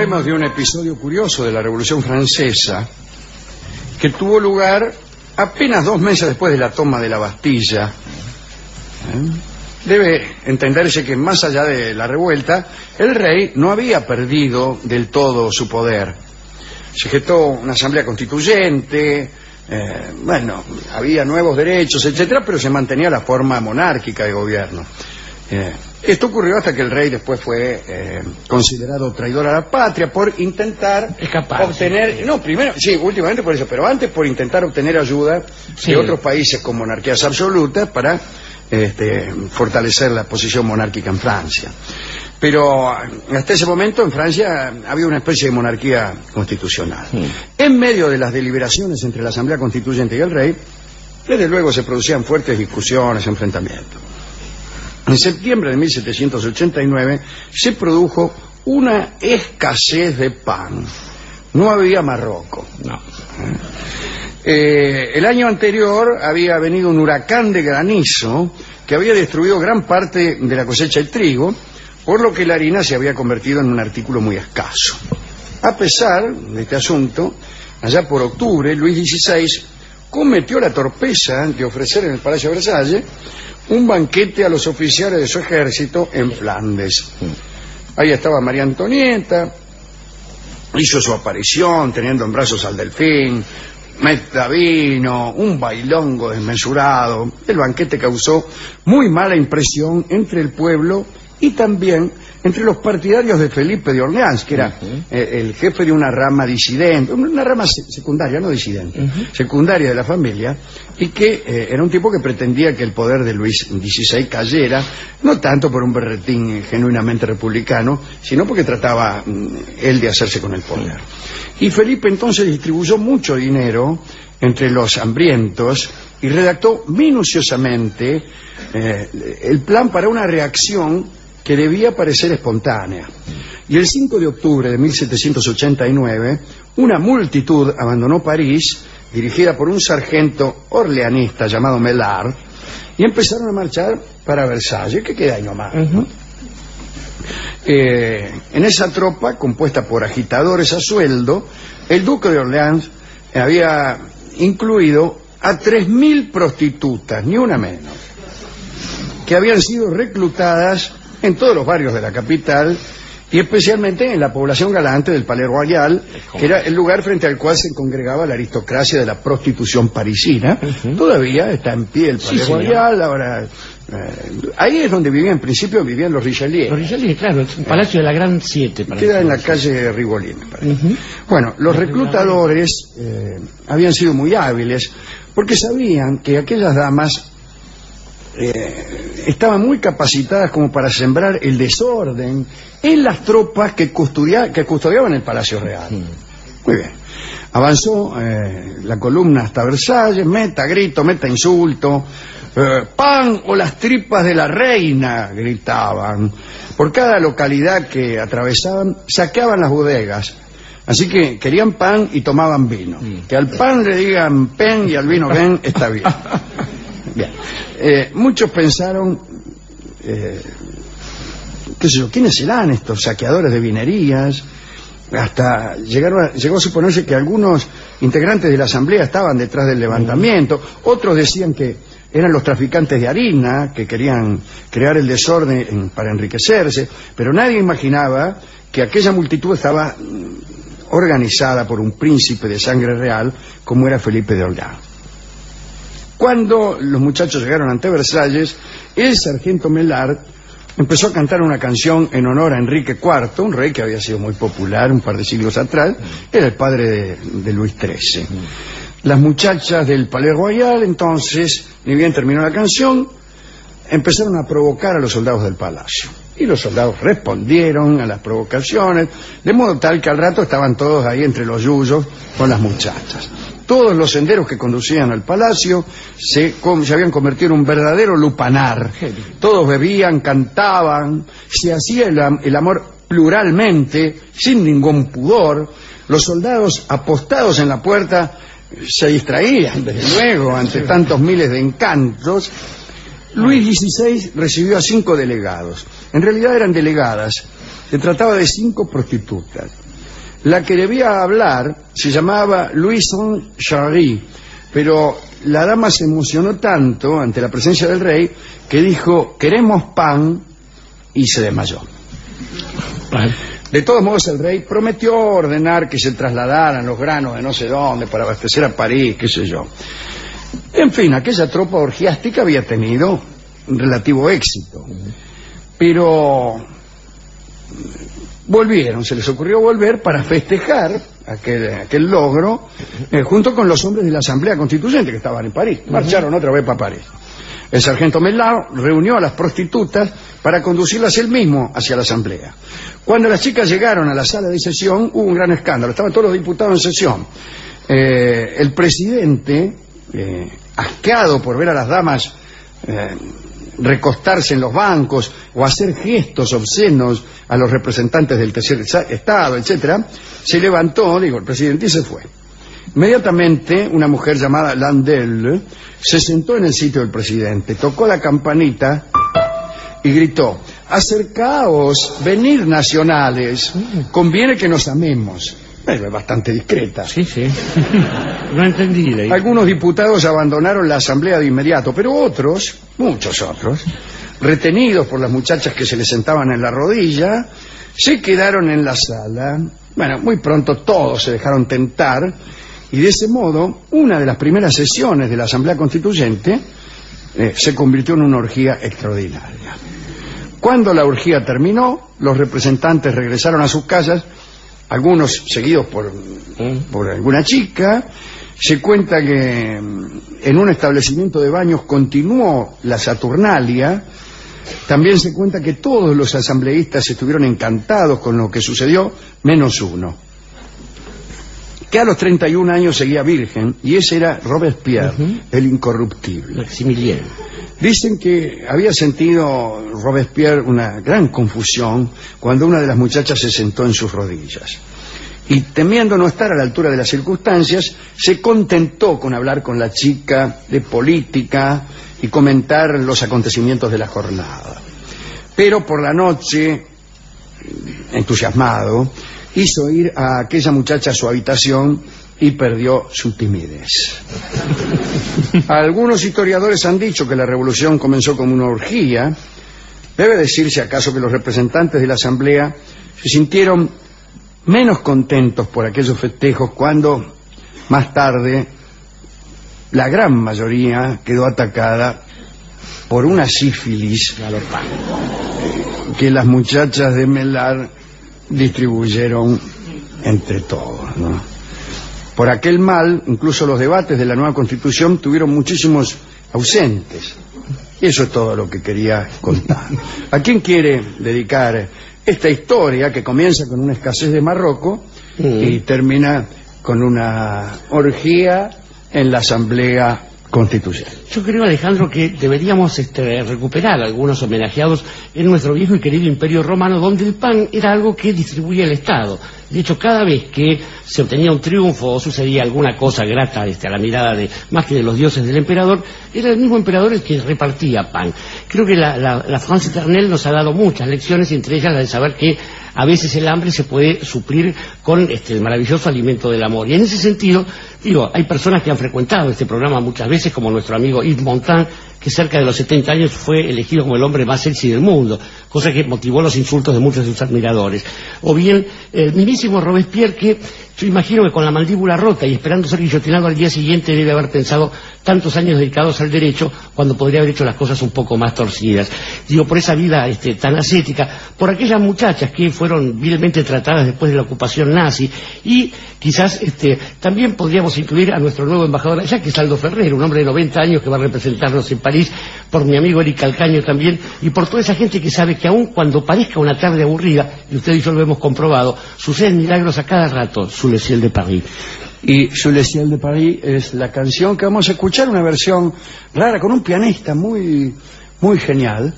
Hablemos de un episodio curioso de la Revolución Francesa que tuvo lugar apenas 2 meses después de la toma de la Bastilla. Debe entenderse que más allá de la revuelta, el rey no había perdido del todo su poder. Se gestó una asamblea constituyente, había nuevos derechos, etcétera, pero se mantenía la forma monárquica de gobierno. Esto ocurrió hasta que el rey después fue considerado traidor a la patria por intentar obtener... No, primero, sí, últimamente por eso, pero antes por intentar obtener ayuda de otros países con monarquías absolutas para fortalecer la posición monárquica en Francia. Pero hasta ese momento en Francia había una especie de monarquía constitucional. En medio de las deliberaciones entre la Asamblea Constituyente y el rey, desde luego se producían fuertes discusiones, enfrentamientos. En septiembre de 1789 se produjo una escasez de pan. No había Marroco. No. El año anterior había venido un huracán de granizo que había destruido gran parte de la cosecha de trigo, por lo que la harina se había convertido en un artículo muy escaso. A pesar de este asunto, allá por octubre, Luis XVI cometió la torpeza de ofrecer en el Palacio de Versalles un banquete a los oficiales de su ejército en Flandes. Ahí estaba María Antonieta, hizo su aparición teniendo en brazos al delfín, meta vino, un bailongo desmesurado. El banquete causó muy mala impresión entre el pueblo y también entre los partidarios de Felipe de Orleans, que era el jefe de una rama disidente, una rama secundaria, no disidente, secundaria de la familia, y que era un tipo que pretendía que el poder de Luis XVI cayera, no tanto por un berretín genuinamente republicano, sino porque trataba él de hacerse con el poder. Y Felipe entonces distribuyó mucho dinero entre los hambrientos y redactó minuciosamente el plan para una reacción que debía parecer espontánea. Y el 5 de octubre de 1789, una multitud abandonó París, dirigida por un sargento orleanista llamado Melard, y empezaron a marchar para Versalles, que queda ahí nomás. ¿No? En esa tropa, compuesta por agitadores a sueldo, el duque de Orleans había incluido a 3.000 prostitutas, ni una menos, que habían sido reclutadas en todos los barrios de la capital y especialmente en la población galante del Palais Royal, que era el lugar frente al cual se congregaba la aristocracia de la prostitución parisina. Todavía está en pie el Palais Royal, ahora... ahí es donde vivían, en principio vivían los Richelieu. Los Richelieu, claro, el Palacio de la Gran 7. Queda en la calle Rivoli, me parece. Bueno, los reclutadores habían sido muy hábiles porque sabían que aquellas damas estaban muy capacitadas como para sembrar el desorden en las tropas que custodiaban el Palacio Real. Muy bien. Avanzó la columna hasta Versalles, meta grito, meta insulto, pan o las tripas de la reina, gritaban. Por cada localidad que atravesaban, saqueaban las bodegas. Así que querían pan y tomaban vino. Que al pan le digan pen y al vino ven, está bien. Bien. Muchos pensaron, qué sé yo, ¿quiénes serán estos saqueadores de vinerías? Hasta llegó a suponerse que algunos integrantes de la asamblea estaban detrás del levantamiento. Otros decían que eran los traficantes de harina que querían crear el desorden para enriquecerse, pero nadie imaginaba que aquella multitud estaba organizada por un príncipe de sangre real como era Felipe de Orleans. Cuando los muchachos llegaron ante Versalles, el sargento Melard empezó a cantar una canción en honor a Enrique IV, un rey que había sido muy popular un par de siglos atrás, era el padre de Luis XIII. Las muchachas del Palais Royal, entonces, ni bien terminó la canción, empezaron a provocar a los soldados del palacio. Y los soldados respondieron a las provocaciones, de modo tal que al rato estaban todos ahí entre los yuyos con las muchachas. Todos los senderos que conducían al palacio se habían convertido en un verdadero lupanar. Todos bebían, cantaban, se hacía el amor pluralmente, sin ningún pudor. Los soldados apostados en la puerta se distraían, desde luego, ante tantos miles de encantos. Luis XVI recibió a 5 delegados. En realidad eran delegadas. Se trataba de 5 prostitutas. La que debía hablar se llamaba Louison Charry, pero la dama se emocionó tanto ante la presencia del rey que dijo: queremos pan, y se desmayó. De todos modos, el rey prometió ordenar que se trasladaran los granos de no sé dónde para abastecer a París, qué sé yo. En fin, aquella tropa orgiástica había tenido un relativo éxito, pero volvieron, se les ocurrió volver para festejar aquel logro, junto con los hombres de la Asamblea Constituyente que estaban en París. Marcharon otra vez para París. El sargento Mellard reunió a las prostitutas para conducirlas él mismo hacia la asamblea. Cuando las chicas llegaron a la sala de sesión, hubo un gran escándalo. Estaban todos los diputados en sesión. El presidente, asqueado por ver a las damas recostarse en los bancos o hacer gestos obscenos a los representantes del tercer estado, etcétera, se levantó, digo, el presidente, y se fue. Inmediatamente una mujer llamada Landel se sentó en el sitio del presidente, tocó la campanita y gritó: acercaos, venid nacionales, conviene que nos amemos. Es bastante discreta. Sí. No entendí. Algunos diputados abandonaron la asamblea de inmediato, pero otros, muchos otros, retenidos por las muchachas que se les sentaban en la rodilla, se quedaron en la sala. Bueno, muy pronto todos se dejaron tentar, y de ese modo una de las primeras sesiones de la Asamblea Constituyente se convirtió en una orgía extraordinaria. Cuando la orgía terminó, los representantes regresaron a sus casas, algunos seguidos por alguna chica. Se cuenta que en un establecimiento de baños continuó la saturnalia. También se cuenta que todos los asambleístas estuvieron encantados con lo que sucedió, menos uno, que a los 31 años seguía virgen, y ese era Robespierre, el incorruptible. Maximilien. Dicen que había sentido Robespierre una gran confusión cuando una de las muchachas se sentó en sus rodillas. Y temiendo no estar a la altura de las circunstancias, se contentó con hablar con la chica de política y comentar los acontecimientos de la jornada. Pero por la noche, entusiasmado, hizo ir a aquella muchacha a su habitación y perdió su timidez. Algunos historiadores han dicho que la revolución comenzó como una orgía. Debe decirse acaso que los representantes de la asamblea se sintieron menos contentos por aquellos festejos cuando, más tarde, la gran mayoría quedó atacada por una sífilis que las muchachas de Mellard distribuyeron entre todos, ¿no? Por aquel mal, incluso los debates de la nueva Constitución tuvieron muchísimos ausentes. Y eso es todo lo que quería contar. ¿A quién quiere dedicar esta historia que comienza con una escasez de Marroco y termina con una orgía en la Asamblea Constitucional? Yo creo, Alejandro, que deberíamos recuperar algunos homenajeados en nuestro viejo y querido Imperio Romano, donde el pan era algo que distribuía el Estado. De hecho, cada vez que se obtenía un triunfo o sucedía alguna cosa grata a la mirada de más que de los dioses del emperador, era el mismo emperador el que repartía pan. Creo que la France Éternelle nos ha dado muchas lecciones, entre ellas la de saber que a veces el hambre se puede suplir con el maravilloso alimento del amor. Y en ese sentido, digo, hay personas que han frecuentado este programa muchas veces, como nuestro amigo Yves Montand, que cerca de los 70 años fue elegido como el hombre más sexy del mundo, cosa que motivó los insultos de muchos de sus admiradores. O bien el mismísimo Robespierre, que yo imagino que con la mandíbula rota y esperando ser guillotinado al día siguiente debe haber pensado tantos años dedicados al derecho cuando podría haber hecho las cosas un poco más torcidas. Digo, por esa vida tan ascética, por aquellas muchachas que fueron vilmente tratadas después de la ocupación nazi, y quizás también podríamos incluir a nuestro nuevo embajador allá, que es Aldo Ferrer, un hombre de 90 años que va a representarnos en París, por mi amigo Eric Calcaño también, y por toda esa gente que sabe que aun cuando parezca una tarde aburrida, y usted y yo lo hemos comprobado, suceden milagros a cada rato. Sous le ciel de Paris. Y Sous le ciel de Paris es la canción que vamos a escuchar, una versión rara con un pianista muy genial,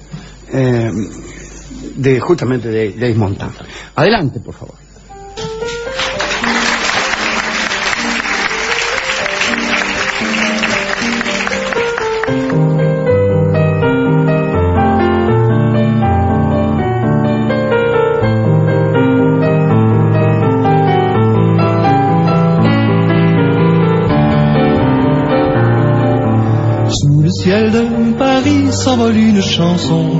justamente de Yves Montand. Adelante, por favor. Paris s'envole une chanson.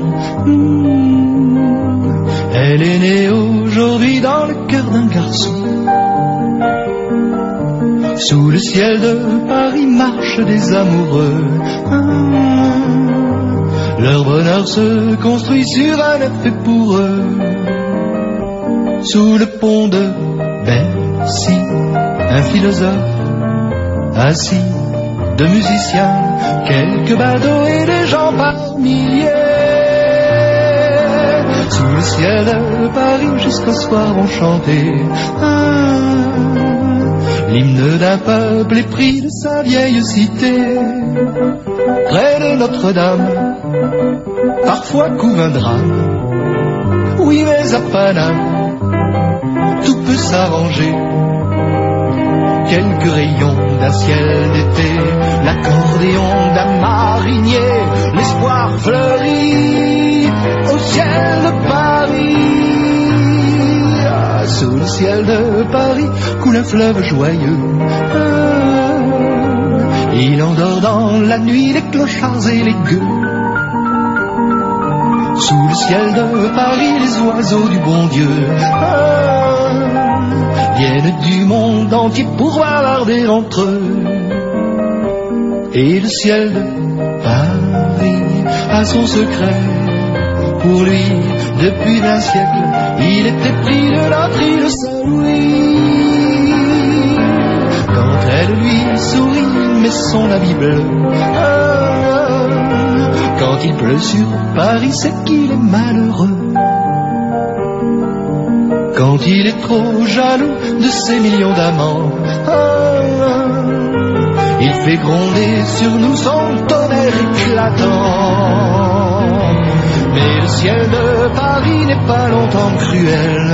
Elle est née aujourd'hui dans le cœur d'un garçon. Sous le ciel de Paris marchent des amoureux. Leur bonheur se construit sur un œuf fait pour eux. Sous le pont de Bercy, un philosophe assis, de musiciens, quelques badauds et des gens par milliers. Sous le ciel de Paris jusqu'au soir vont chanter l'hymne d'un peuple épris de sa vieille cité. Près de Notre-Dame, parfois couve un drame. Oui, mais à Paname, tout peut s'arranger. Quelques rayons d'un ciel d'été, l'accordéon d'un marinier, l'espoir fleurit au ciel de Paris. Sous le ciel de Paris coule un fleuve joyeux. Il endort dans la nuit les clochards et les gueux. Sous le ciel de Paris les oiseaux du bon Dieu viennent du monde entier pour bavarder entre eux. Et le ciel de Paris a son secret. Pour lui, depuis 20 siècles, il était pris de notre île Saint-Louis. Quand elle lui sourit, met son habit bleu. Quand il pleut sur Paris, c'est qu'il est malheureux. Quand il est trop jaloux de ses millions d'amants, il fait gronder sur nous son tonnerre éclatant. Mais le ciel de Paris n'est pas longtemps cruel.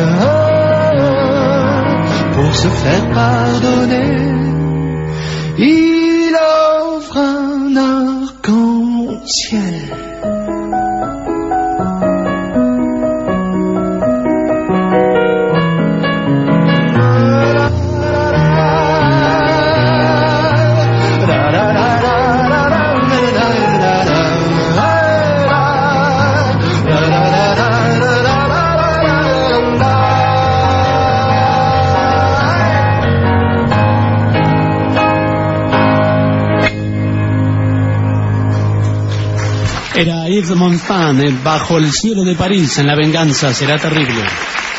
Pour se faire pardonner, il offre un arc-en-ciel. Era Yves Montand, Bajo el cielo de París, en La venganza será terrible.